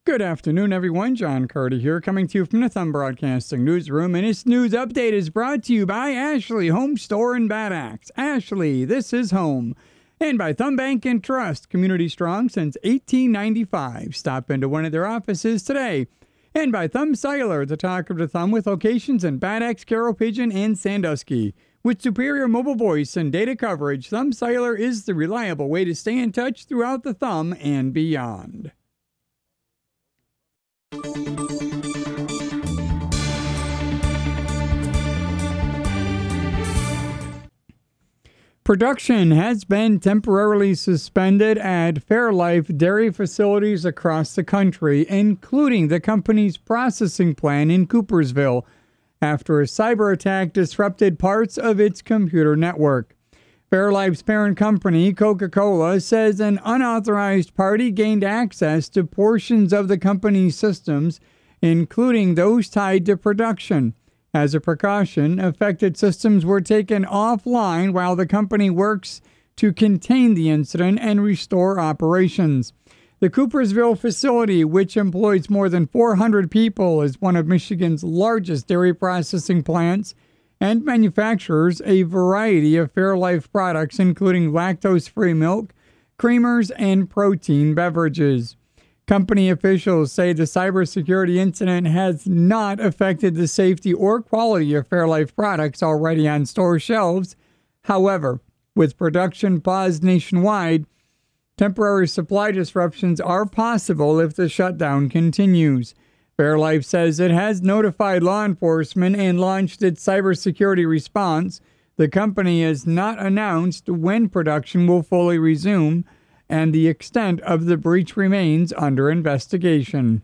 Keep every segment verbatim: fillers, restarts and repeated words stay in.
Good afternoon, everyone. John Carter here, coming to you from the Thumb Broadcasting Newsroom, and this news update is brought to you by Ashley Home Store in Bad Axe. Ashley, this is home. And by Thumb Bank and Trust, community strong since eighteen ninety-five. Stop into one of their offices today. And by Thumb Cellular, the talk of the thumb, with locations in Bad Axe, Carroll Pigeon, and Sandusky. With superior mobile voice and data coverage, Thumb Cellular is the reliable way to stay in touch throughout the thumb and beyond. Production has been temporarily suspended at Fairlife dairy facilities across the country, including the company's processing plant in Coopersville, after a cyber attack disrupted parts of its computer network. Fairlife's parent company, Coca-Cola, says an unauthorized party gained access to portions of the company's systems, including those tied to production. As a precaution, affected systems were taken offline while the company works to contain the incident and restore operations. The Coopersville facility, which employs more than four hundred people, is one of Michigan's largest dairy processing plants and manufactures a variety of Fairlife products, including lactose-free milk, creamers, and protein beverages. Company officials say the cybersecurity incident has not affected the safety or quality of Fairlife products already on store shelves. However, with production paused nationwide, temporary supply disruptions are possible if the shutdown continues. Fairlife says it has notified law enforcement and launched its cybersecurity response. The company has not announced when production will fully resume, and the extent of the breach remains under investigation.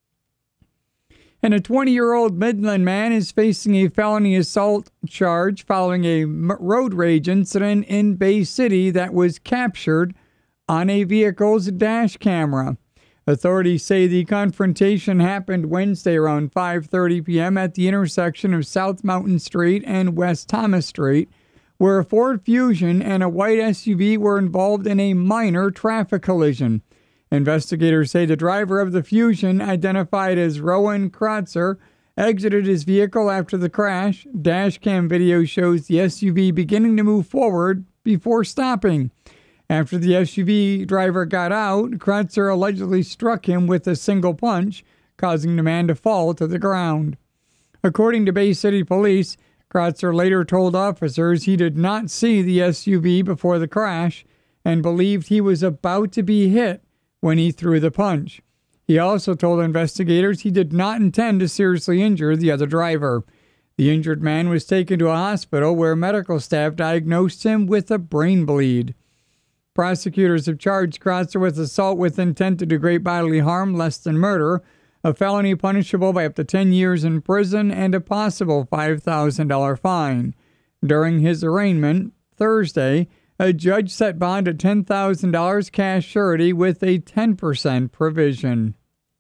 And a twenty-year-old Midland man is facing a felony assault charge following a road rage incident in Bay City that was captured on a vehicle's dash camera. Authorities say the confrontation happened Wednesday around five thirty p.m. at the intersection of South Mountain Street and West Thomas Street, where a Ford Fusion and a white S U V were involved in a minor traffic collision. Investigators say the driver of the Fusion, identified as Rowan Kratzer, exited his vehicle after the crash. Dashcam video shows the S U V beginning to move forward before stopping. After the S U V driver got out, Kratzer allegedly struck him with a single punch, causing the man to fall to the ground. According to Bay City Police, Kratzer later told officers he did not see the S U V before the crash and believed he was about to be hit when he threw the punch. He also told investigators he did not intend to seriously injure the other driver. The injured man was taken to a hospital where medical staff diagnosed him with a brain bleed. Prosecutors have charged Kratzer with assault with intent to do great bodily harm less than murder, a felony punishable by up to ten years in prison and a possible five thousand dollars fine. During his arraignment Thursday, a judge set bond at ten thousand dollars cash surety with a ten percent provision.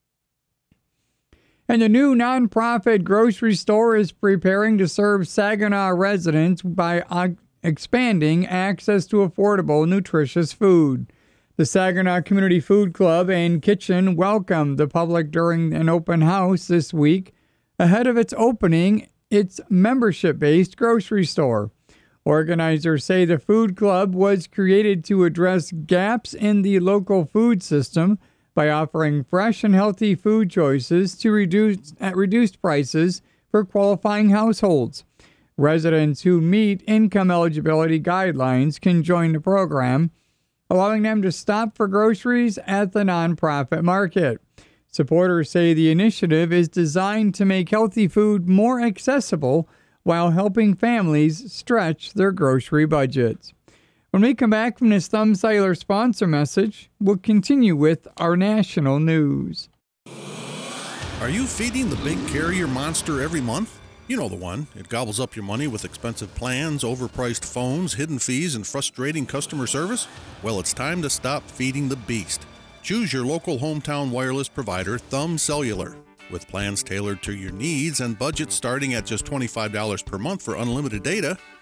And the new nonprofit grocery store is preparing to serve Saginaw residents by uh, expanding access to affordable, nutritious food. The Saginaw Community Food Club and Kitchen welcomed the public during an open house this week ahead of its opening its membership-based grocery store. Organizers say the food club was created to address gaps in the local food system by offering fresh and healthy food choices to reduce at reduced prices for qualifying households. Residents who meet income eligibility guidelines can join the program, allowing them to stop for groceries at the nonprofit market. Supporters say the initiative is designed to make healthy food more accessible while helping families stretch their grocery budgets. When we come back from this Thumb Cellular sponsor message, we'll continue with our national news. Are you feeding the big carrier monster every month? You know the one. It gobbles up your money with expensive plans, overpriced phones, hidden fees, and frustrating customer service? Well, it's time to stop feeding the beast. Choose your local hometown wireless provider, Thumb Cellular. With plans tailored to your needs and budgets starting at just twenty-five dollars per month for unlimited data,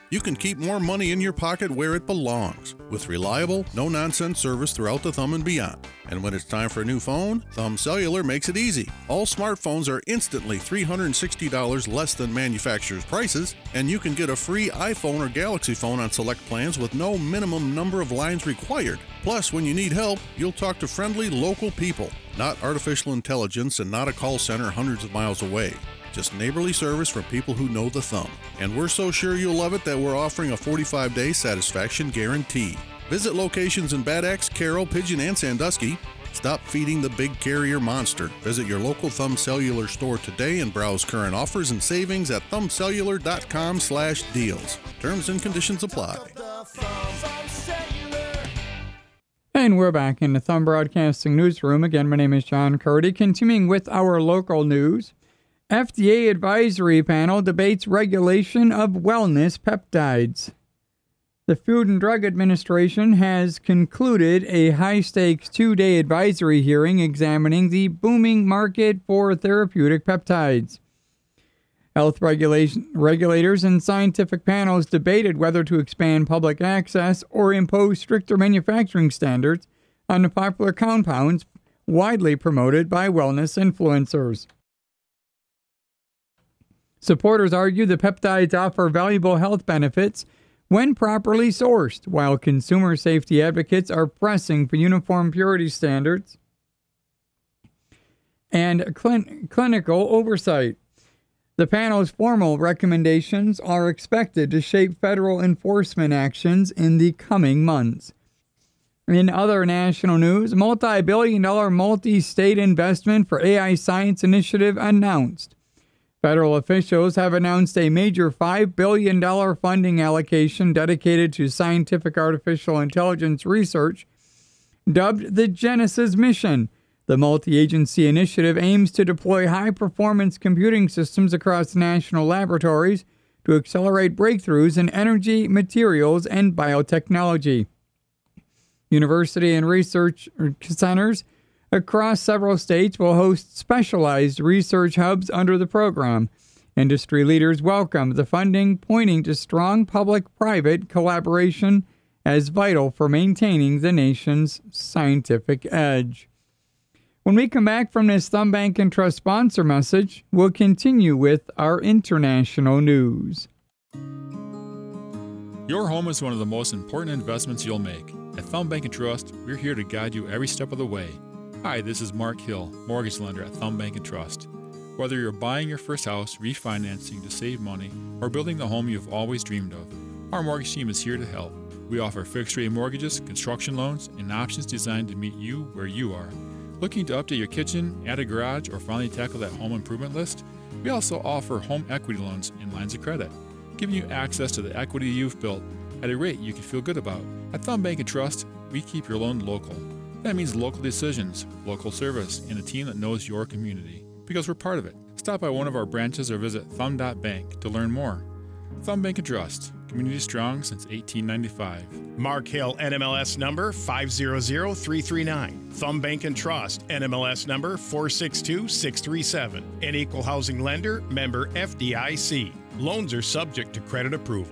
You can keep more money in your pocket where it belongs with reliable, no-nonsense service throughout the Thumb and beyond. And when it's time for a new phone, Thumb Cellular makes it easy. All smartphones are instantly three hundred sixty dollars less than manufacturer's prices, and you can get a free iPhone or Galaxy phone on select plans with no minimum number of lines required. Plus, when you need help, you'll talk to friendly local people, not artificial intelligence and not a call center hundreds of miles away. Just neighborly service from people who know the Thumb. And we're so sure you'll love it that we're offering a forty-five day satisfaction guarantee. Visit locations in Bad Axe, Carroll, Pigeon, and Sandusky. Stop feeding the big carrier monster. Visit your local Thumb Cellular store today and browse current offers and savings at thumbcellular.com slash deals. Terms and conditions apply. And we're back in the Thumb Broadcasting Newsroom. Again, my name is John Curdy. Continuing with our local news. F D A Advisory Panel debates regulation of wellness peptides. The Food and Drug Administration has concluded a high-stakes two-day advisory hearing examining the booming market for therapeutic peptides. Health regulation, regulators and scientific panels debated whether to expand public access or impose stricter manufacturing standards on the popular compounds widely promoted by wellness influencers. Supporters argue the peptides offer valuable health benefits when properly sourced, while consumer safety advocates are pressing for uniform purity standards and clin- clinical oversight. The panel's formal recommendations are expected to shape federal enforcement actions in the coming months. In other national news, multi-billion dollar multi-state investment for A I science initiative announced. Federal officials have announced a major five billion dollars funding allocation dedicated to scientific artificial intelligence research, dubbed the Genesis Mission. The multi-agency initiative aims to deploy high-performance computing systems across national laboratories to accelerate breakthroughs in energy, materials, and biotechnology. University and research centers across several states will host specialized research hubs under the program. Industry leaders welcome the funding, pointing to strong public-private collaboration as vital for maintaining the nation's scientific edge. When we come back from this Thumb Bank and Trust sponsor message, we'll continue with our international news. Your home is one of the most important investments you'll make. At Thumb Bank and Trust, we're here to guide you every step of the way. Hi, this is Mark Hill, mortgage lender at Thumb Bank and Trust. Whether you're buying your first house, refinancing to save money, or building the home you've always dreamed of, our mortgage team is here to help. We offer fixed-rate mortgages, construction loans, and options designed to meet you where you are. Looking to update your kitchen, add a garage, or finally tackle that home improvement list? We also offer home equity loans and lines of credit, giving you access to the equity you've built at a rate you can feel good about. At Thumb Bank and Trust, we keep your loan local. That means local decisions, local service, and a team that knows your community, because we're part of it. Stop by one of our branches or visit thumb dot bank to learn more. Thumb Bank and Trust, community strong since eighteen ninety-five. Mark Hill, N M L S number five zero zero three three nine. Thumb Bank and Trust, N M L S number four six two six three seven. An equal housing lender, member F D I C. Loans are subject to credit approval.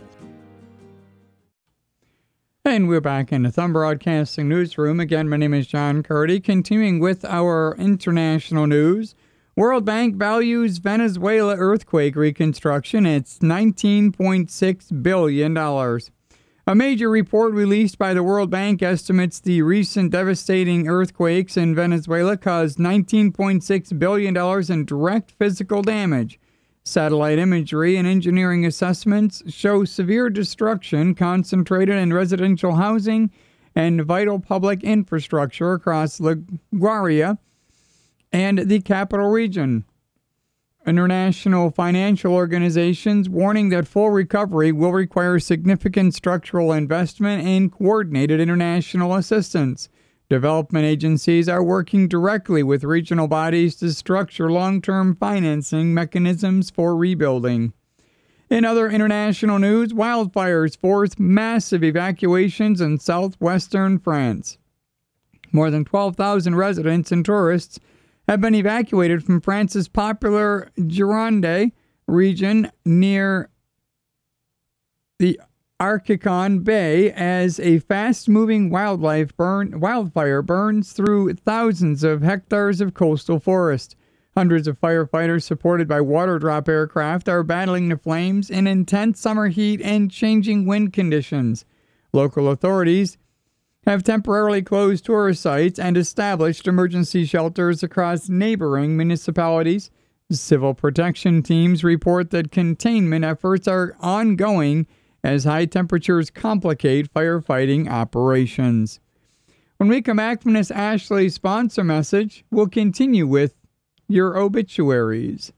And we're back in the Thumb Broadcasting Newsroom. Again, my name is John Curdy. Continuing with our international news, World Bank values Venezuela earthquake reconstruction at nineteen point six billion dollars. A major report released by the World Bank estimates the recent devastating earthquakes in Venezuela caused nineteen point six billion dollars in direct physical damage. Satellite imagery and engineering assessments show severe destruction concentrated in residential housing and vital public infrastructure across La Guaira and the capital region. International financial organizations warning that full recovery will require significant structural investment and coordinated international assistance. Development agencies are working directly with regional bodies to structure long-term financing mechanisms for rebuilding. In other international news, wildfires force massive evacuations in southwestern France. More than twelve thousand residents and tourists have been evacuated from France's popular Gironde region near the Archicon Bay as a fast-moving wildlife burn, wildfire burns through thousands of hectares of coastal forest. Hundreds of firefighters supported by water drop aircraft are battling the flames in intense summer heat and changing wind conditions. Local authorities have temporarily closed tourist sites and established emergency shelters across neighboring municipalities. Civil protection teams report that containment efforts are ongoing as high temperatures complicate firefighting operations. When we come back from this Ashley sponsor message, we'll continue with your obituaries.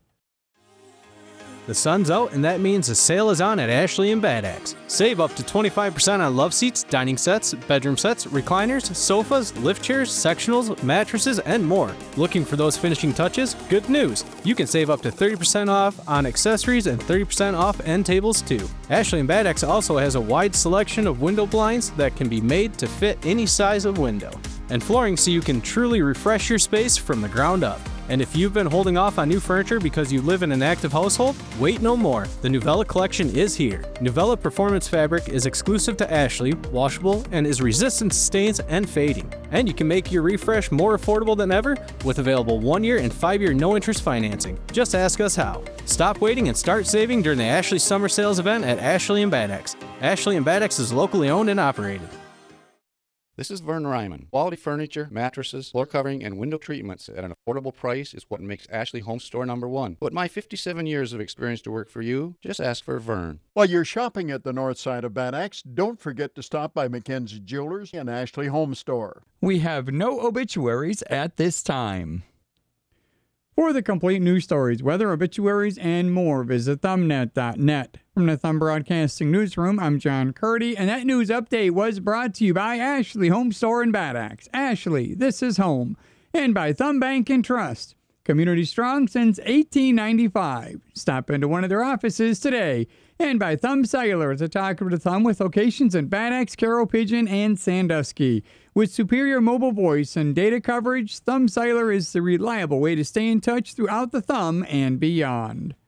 The sun's out, and that means the sale is on at Ashley and Bad Axe. Save up to twenty-five percent on love seats, dining sets, bedroom sets, recliners, sofas, lift chairs, sectionals, mattresses, and more. Looking for those finishing touches? Good news! You can save up to thirty percent off on accessories and thirty percent off end tables too. Ashley and Bad Axe also has a wide selection of window blinds that can be made to fit any size of window, and flooring so you can truly refresh your space from the ground up. And if you've been holding off on new furniture because you live in an active household, wait no more. The Nuvella collection is here. Nuvella Performance Fabric is exclusive to Ashley, washable, and is resistant to stains and fading. And you can make your refresh more affordable than ever with available one-year and five-year no-interest financing. Just ask us how. Stop waiting and start saving during the Ashley Summer Sales event at Ashley and Bad Axe. Ashley and Bad Axe is locally owned and operated. This is Vern Ryman. Quality furniture, mattresses, floor covering, and window treatments at an affordable price is what makes Ashley Home Store number one. With my fifty-seven years of experience to work for you, just ask for Vern. While you're shopping at the north side of Bad Axe, don't forget to stop by McKenzie Jewelers and Ashley Home Store. We have no obituaries at this time. For the complete news stories, weather, obituaries, and more, visit thumbnet dot net. From the Thumb Broadcasting Newsroom, I'm John Curdy, and that news update was brought to you by Ashley Home Store in Bad Axe. Ashley, this is home. And by Thumb Bank and Trust. Community strong since eighteen ninety-five. Stop into one of their offices today. And by Thumb Cellular, the talk of the thumb with locations in Bad Axe, Carroll Pigeon, and Sandusky. With superior mobile voice and data coverage, Thumb Cellular is the reliable way to stay in touch throughout the thumb and beyond.